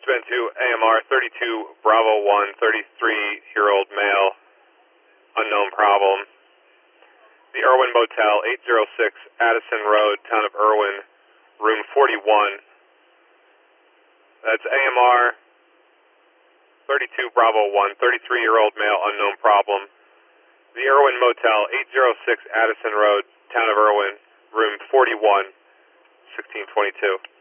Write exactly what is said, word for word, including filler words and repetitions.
been to A M R thirty-two Bravo one, thirty-three-year-old male, unknown problem. The Irwin Motel, eight oh six Addison Road, town of Irwin, room forty-one. That's A M R thirty-two Bravo one, thirty-three-year-old male, unknown problem. The Irwin Motel, eight oh six Addison Road, town of Irwin, room forty-one, sixteen twenty-two.